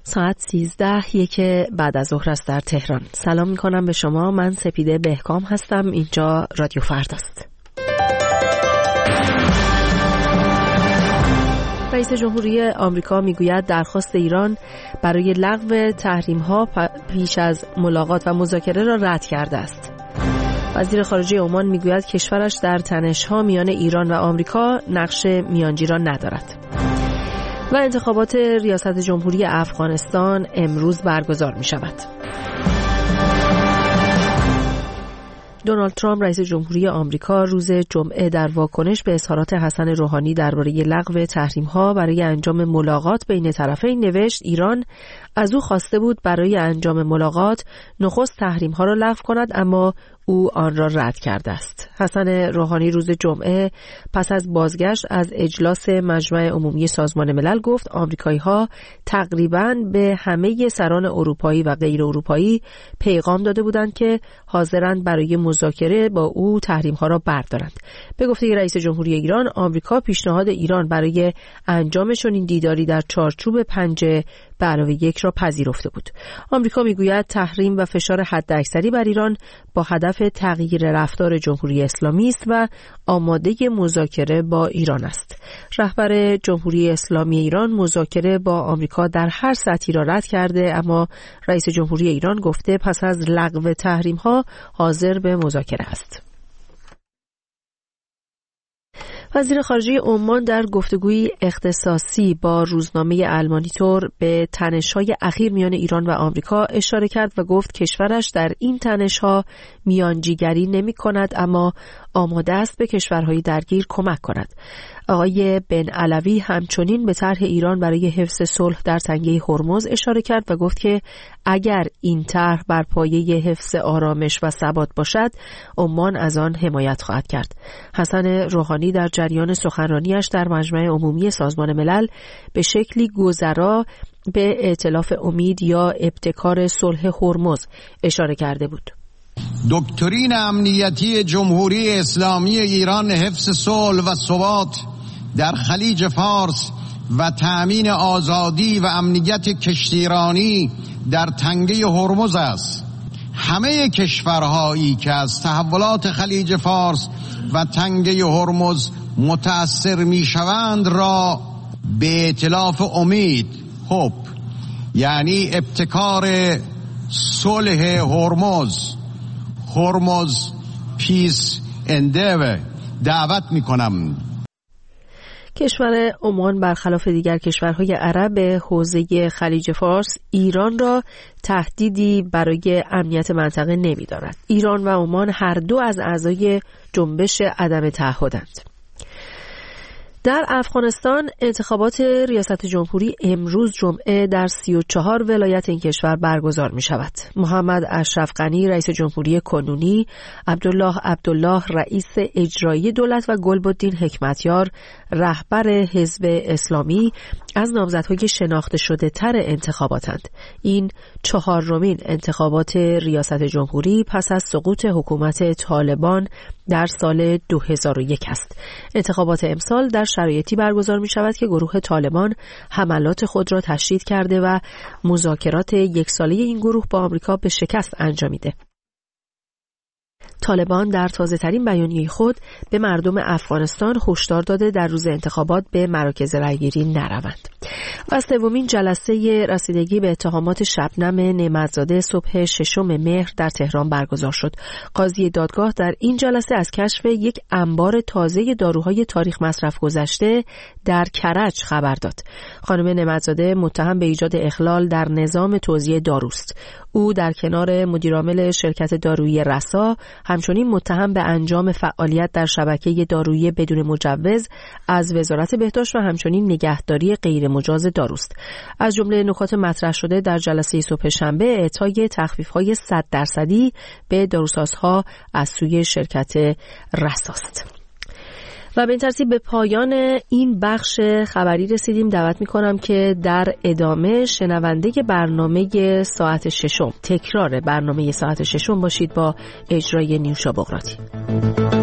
ساعت 13:01 بعد از ظهر است در تهران. سلام میکنم به شما. من سپیده بهکام هستم. اینجا رادیو فرداست. رئیس جمهوری آمریکا میگوید درخواست ایران برای لغو تحریم‌ها پیش از ملاقات و مذاکره را رد کرده است. وزیر خارجه عمان میگوید کشورش در تنش‌ها میان ایران و آمریکا نقش میانجیران ندارد. و انتخابات ریاست جمهوری افغانستان امروز برگزار می شود. دونالد ترامپ رئیس جمهوری آمریکا روز جمعه در واکنش به اظهارات حسن روحانی درباره لغو تحریم‌ها برای انجام ملاقات بین طرفین نوشت ایران از او خواسته بود برای انجام ملاقات نخست تحریم‌ها را لغو کند، اما او آن را رد کرده است. حسن روحانی روز جمعه پس از بازگشت از اجلاس مجمع عمومی سازمان ملل گفت آمریکایی‌ها تقریباً به همه سران اروپایی و غیر اروپایی پیغام داده بودند که حاضرند برای مذاکره با او تحریم‌ها را بردارند. به گفته رئیس جمهوری ایران، آمریکا پیشنهاد ایران برای انجام چنین دیداری در چارچوب 5+1 را پذیرفته بود. آمریکا میگوید تحریم و فشار حداکثری بر ایران با هدف تغییر رفتار جمهوری اسلامی است و آماده مذاکره با ایران است. رهبر جمهوری اسلامی ایران مذاکره با آمریکا در هر سطحی را رد کرده، اما رئیس جمهوری ایران گفته پس از لغو تحریم‌ها حاضر به مذاکره است. وزیر خارجه عمان در گفتگویی اختصاصی با روزنامه المانیتور به تنش‌های اخیر میان ایران و آمریکا اشاره کرد و گفت کشورش در این تنش‌ها میانجیگری نمی‌کند، اما آماده است به کشورهای درگیر کمک کند. آقای بن علوی همچنین به طرح ایران برای حفظ صلح در تنگه هرمز اشاره کرد و گفت که اگر این طرح بر پایه حفظ آرامش و ثبات باشد، عمان از آن حمایت خواهد کرد. حسن روحانی در جریان سخنرانیش در مجمع عمومی سازمان ملل به شکلی گذرا به ائتلاف امید یا ابتکار صلح هرمز اشاره کرده بود. دکترین امنیتی جمهوری اسلامی ایران حفظ صلح و ثبات در خلیج فارس و تأمین آزادی و امنیت کشتیرانی در تنگه هرمز است. همه کشورهایی که از تحولات خلیج فارس و تنگه هرمز متأثر میشوند را به ائتلاف امید یعنی ابتکار صلح هرمز پیس اندیور دعوت میکنم. کشور عمان برخلاف دیگر کشورهای عرب حوزه خلیج فارس ایران را تهدیدی برای امنیت منطقه نمی‌دارد. ایران و عمان هر دو از اعضای جنبش عدم تعهدند. در افغانستان انتخابات ریاست جمهوری امروز جمعه در 34 ولایت این کشور برگزار می شود. محمد اشرف غنی رئیس جمهوری کنونی، عبدالله رئیس اجرایی دولت و گلبدین حکمتیار رهبر حزب اسلامی از نامزدهای شناخته شده تر انتخاباتند. این 4مین انتخابات ریاست جمهوری پس از سقوط حکومت طالبان در سال 2001 است. انتخابات امسال در شرایطی برگزار می شود که گروه طالبان حملات خود را تشدید کرده و مذاکرات یک ساله این گروه با آمریکا به شکست انجامیده. طالبان در تازه‌ترین بیانیه خود به مردم افغانستان هشدار داده در روز انتخابات به مراکز رأیگیری نروند. و سومین جلسه رسیدگی به اتهامات شبنم نعمت‌زاده صبح 6 مهر در تهران برگزار شد. قاضی دادگاه در این جلسه از کشف یک انبار تازه داروهای تاریخ مصرف گذشته در کرج خبر داد. خانم نعمت‌زاده متهم به ایجاد اخلال در نظام توزیع داروست. او در کنار مدیرعامل شرکت دارویی رسا همچنین متهم به انجام فعالیت در شبکه دارویی بدون مجوز از وزارت بهداشت و همچنین نگهداری غیر مجاز داروست. از جمله نکات مطرح شده در جلسه صبح شنبه اعطای تخفیف‌های 100% به داروسازها از سوی شرکت رساست. و به این ترتیب به پایان این بخش خبری رسیدیم. دعوت می‌کنم که در ادامه شنونده برنامه ساعت 6 تکرار برنامه ساعت 6 باشید با اجرای نیوشا بغراتی.